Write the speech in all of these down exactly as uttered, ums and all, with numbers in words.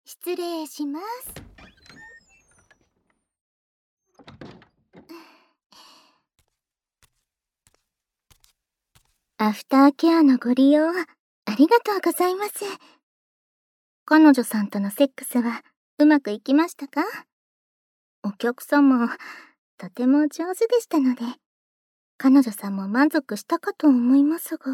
失礼します。アフターケアのご利用ありがとうございます。彼女さんとのセックスはうまくいきましたか？お客様、とても上手でしたので、彼女さんも満足したかと思いますが、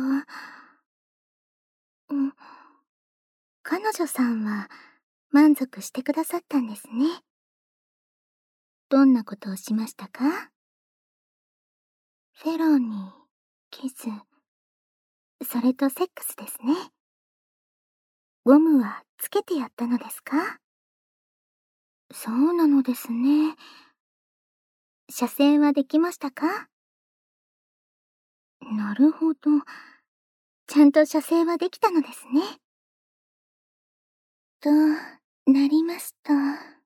うん、彼女さんは満足してくださったんですね。どんなことをしましたか？フェローに、キス、それとセックスですね。ゴムはつけてやったのですか？そうなのですね。射精はできましたか？なるほど。ちゃんと射精はできたのですね。と、なりますと。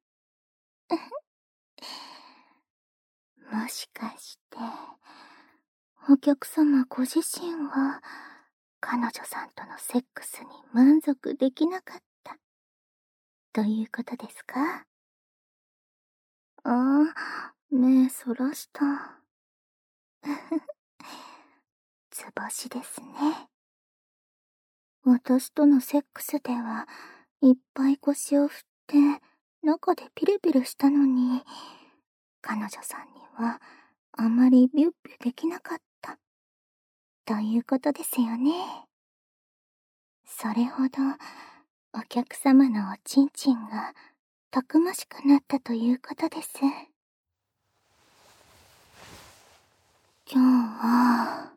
もしかして、お客様ご自身は、彼女さんとのセックスに満足できなかった、ということですか？ああ、目そらした。図星ですね。私とのセックスでは、いっぱい腰を振って、中でピルピルしたのに、彼女さんには、あまりビュッビュできなかった、ということですよね。それほど、お客様のおちんちんが、たくましくなったということです。今日は、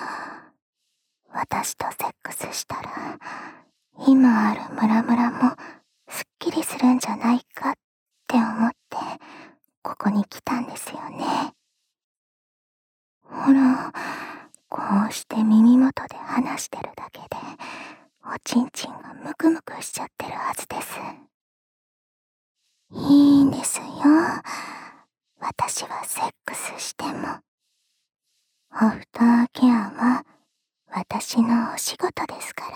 私とセックスしたら、今あるムラムラもすっきりするんじゃないかって思って、ここに来たんですよね。ほら、こうして耳元で話してるだけで、おちんちんがムクムクしちゃってるはずです。いいんですよ。私はセックスしても。アフターケアは私のお仕事ですから。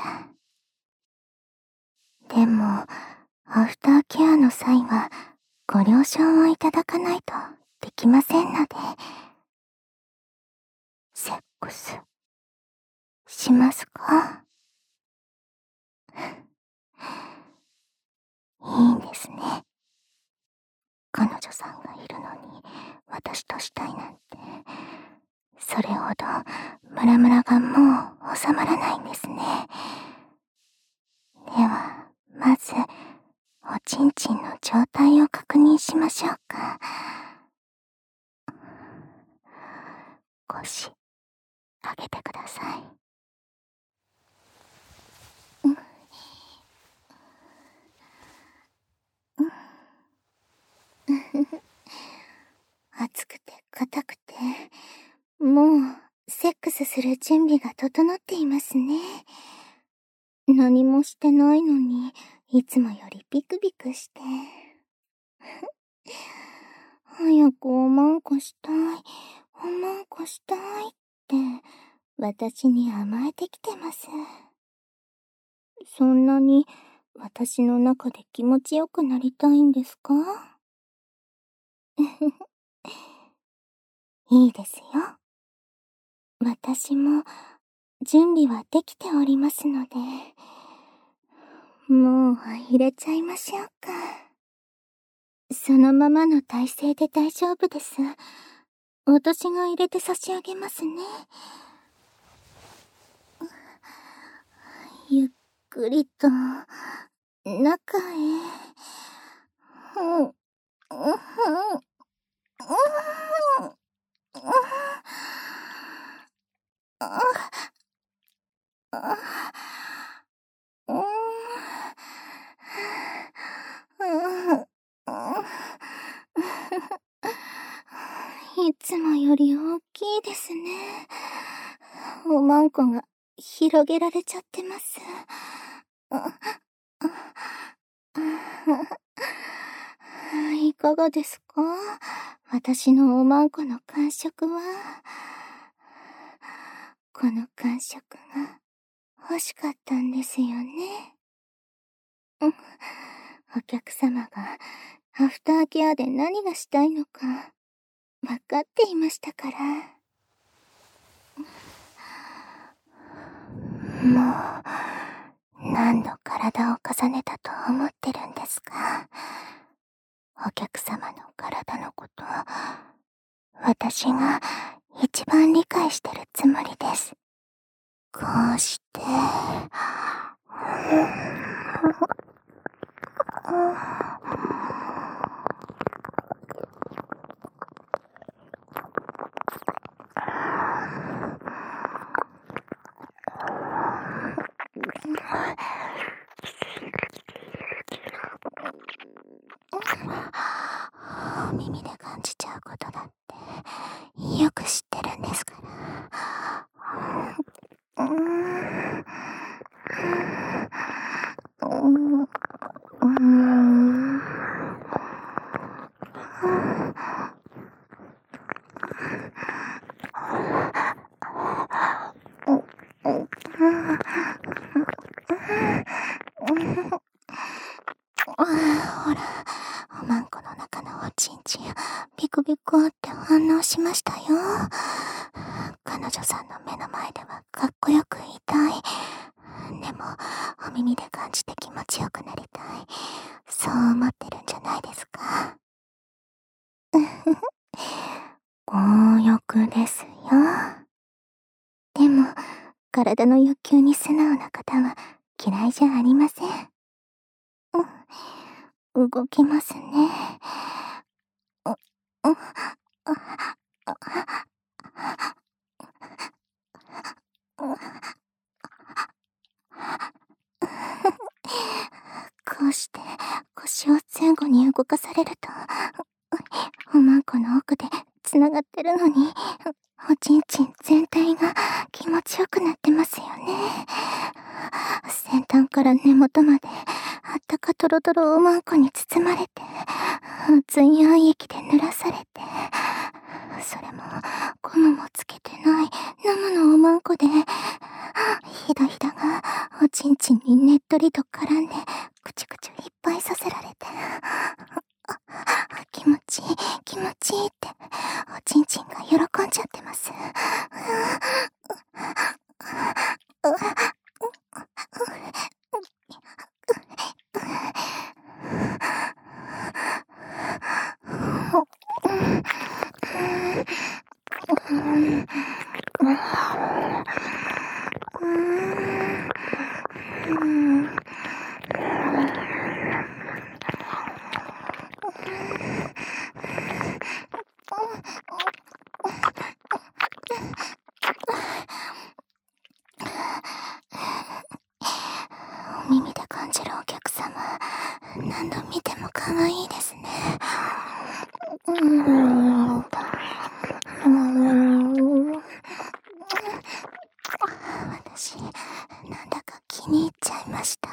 でも、アフターケアの際はご了承をいただかないとできませんので、セックスしますか？いいんですね。彼女さんがいるのに私としたいなんて、それほどムラムラがもう収まらないんですね。では、まず、おちんちんの状態を確認しましょうか。腰、上げてください。うん。うん。熱くて硬くて、もう、セックスする準備が整っていますね。何もしてないのに、いつもよりビクビクして。早くおまんこしたい、おまんこしたいって、私に甘えてきてます。そんなに、私の中で気持ちよくなりたいんですか？いいですよ。私も、準備はできておりますので、もう入れちゃいましょうか。そのままの体勢で大丈夫です。私が入れて差し上げますね。ゆっくりと、中へ。うん、うん、うん、うん、うん、うん、いつもより大きいですね。おまんこが広げられちゃってます。いかがですか？私のおまんこの感触は。この感触が欲しかったんですよね。 お客様がアフターケアで何がしたいのか分かっていましたから。もう何度体を重ねたと思ってるんですか。お客様の体のこと、私が一番理解してるつもりです。こうして、お耳で感じちゃうことだってよく知ってるんですから。うーんうーんほら、おまんこの中のおちんちんビクビクって反応しましたよ。彼女さんの目の前ではかっこよくいたい。でもお耳で感じて気持ちよくなりたい、そう思ってるんじゃないですか。強欲ですよ。でも体の欲求に素直な方は嫌いじゃありません。動きますね。こうして腰を前後に動かされると、おまんこの奥でつながってるのに、おちんちん全体が気持ちよくなってますよね。先端から根元まであったかとろとろおまんこに包まれて、熱い溶液で濡らされて、それもゴムもつけてない生のおまんこで、ひだひだがおちんちんにねっとりと絡んでくちゅくちゅいっぱいさせられて、気持ちいい気持ちいいっておちんちんが喜んじゃってます。お耳で感じるお客様、何度見ても可愛いですね。うーん。うーん。私、なんだか気に入っちゃいました。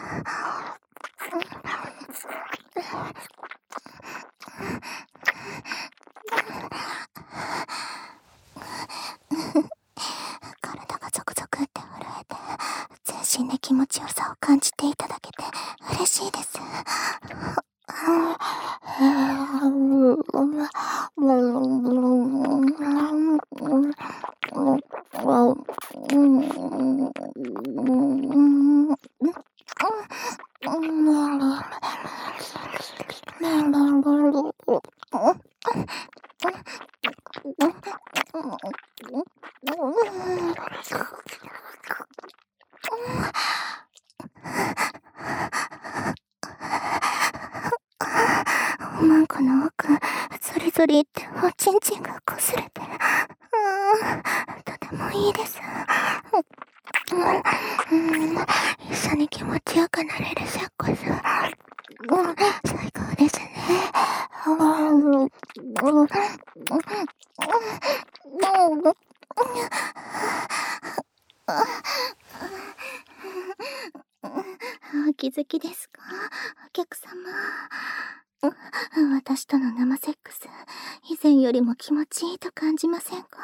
体がゾクゾクって震えて、全身で気持ちよさを感じていただけて嬉しいです。おまんこの奥、ゾリゾリっておちんちんがこすれて、うん、とてもいいです。うん、一緒に気持ちよくなれるセックス、うん、最高ですね。お気づきですか、お客様。私との生セックス、以前よりも気持ちいいと感じませんか？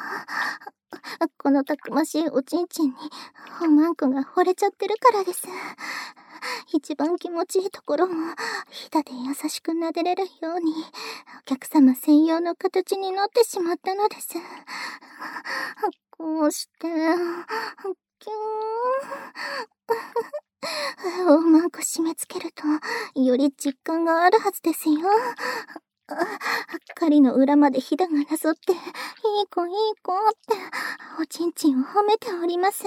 このたくましいおちんちんにおまんこが惚れちゃってるからです。 一番気持ちいいところをひだで優しく撫でれるように、お客様専用の形になってしまったのです。こうして、キューン。うまく締め付けると、より実感があるはずですよ。狩りの裏までひだがなぞって、いい子いい子って、おちんちんを褒めております。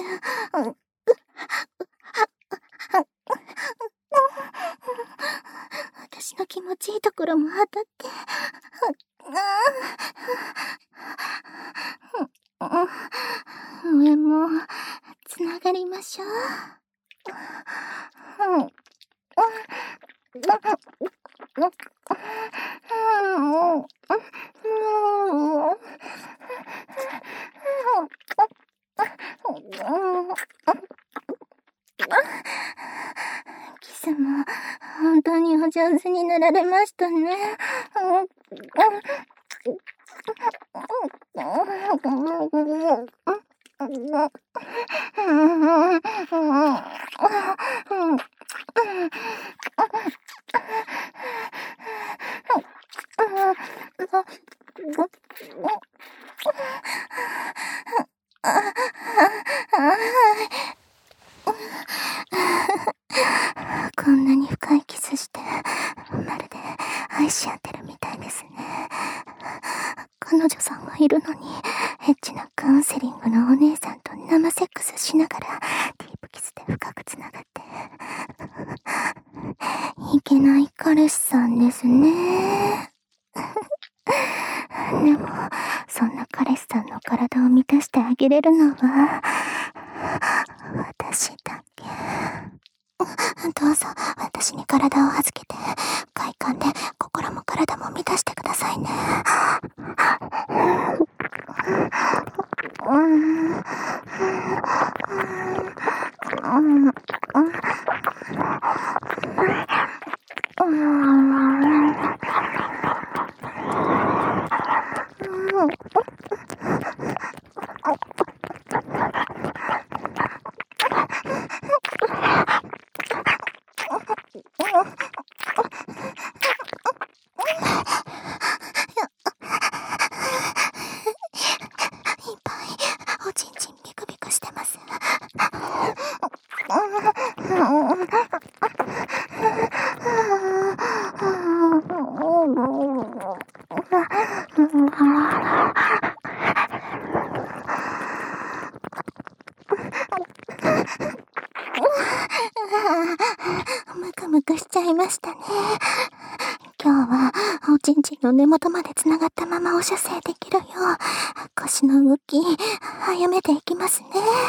私の気持ちいいところも当たって、上もつながりましょう。キスも本当にお上手になられましたね。こんなに深いキスして、まるで愛し合ってるみたいですね。彼女さんがいるのに、エッチなカウンセリングのお姉さんと生セックスしながら、ディープキスで深くつながって。いけない彼氏さんですね。でも、そんな彼氏さんの体を満たしてあげれるのは、私だけ。どうぞ、私に体を預けて、快感で心も体も満たしてくださいね。ムカムカしちゃいましたね。今日はおちんちんの根元までつながったままお射精できるよう腰の動き早めていきますね。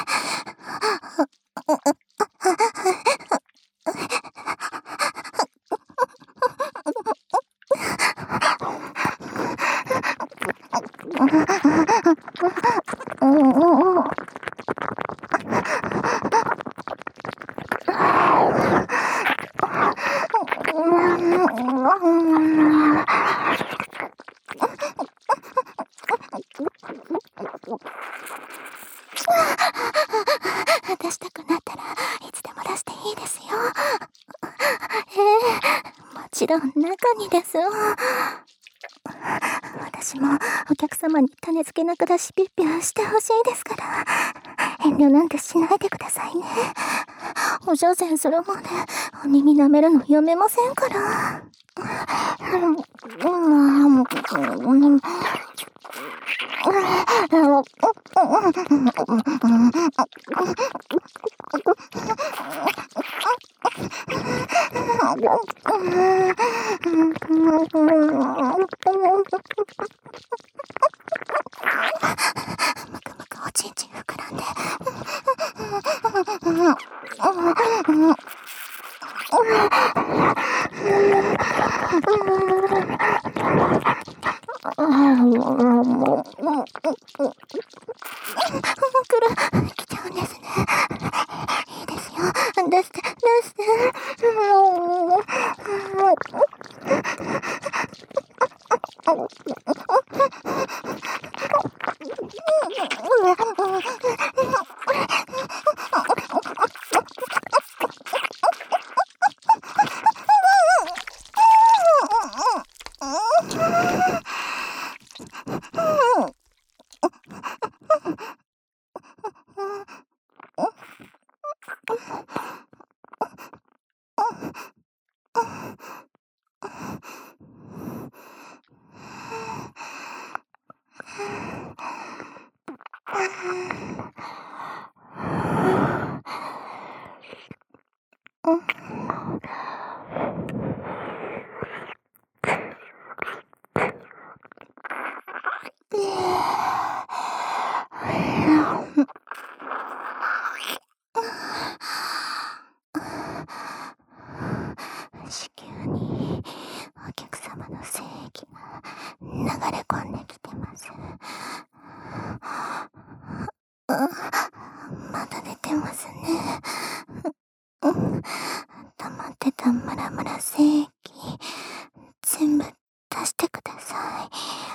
出したくなったらいつでも出していいですよ。ええ、もちろん中にですよ。私もお客様に種付けながらシピッピュしてほしいですから、遠慮なんてしないでくださいね。お射精するまでお耳舐めるのやめませんから。むくむくおちんちん膨らんで。くる、来ちゃうんですね。いいですよ。出して、出して。 子宮にお客様の精液が流れ込んできてます。まだ出てますね。溜まってたムラムラ精液全部出してください。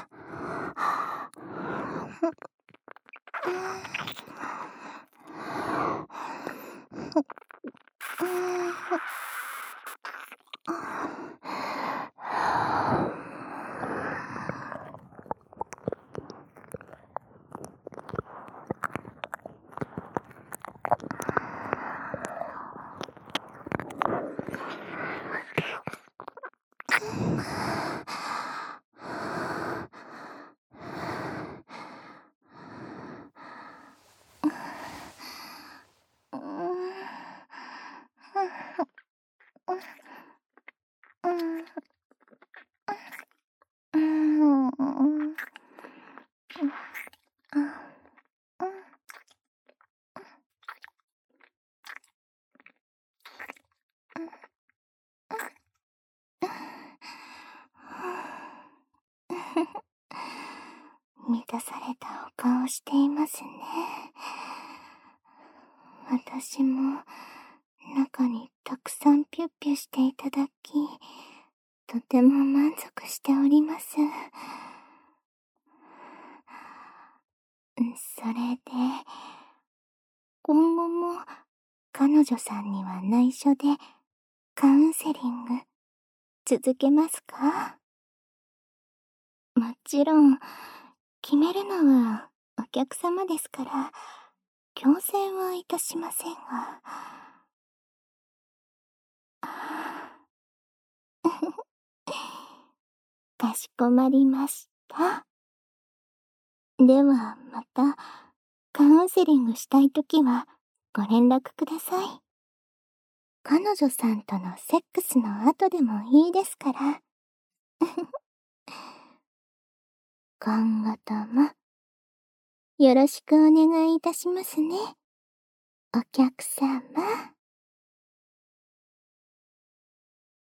満たされたお顔していますね。私も中にたくさんピュッピュしていただき、とても満足しております。それで、今後も彼女さんには内緒でカウンセリング続けますか？もちろん、決めるのはお客様ですから、強制はいたしませんが。かしこまりました。ではまた、カウンセリングしたいときはご連絡ください。彼女さんとのセックスの後でもいいですから。今後とも、よろしくお願いいたしますね。お客様。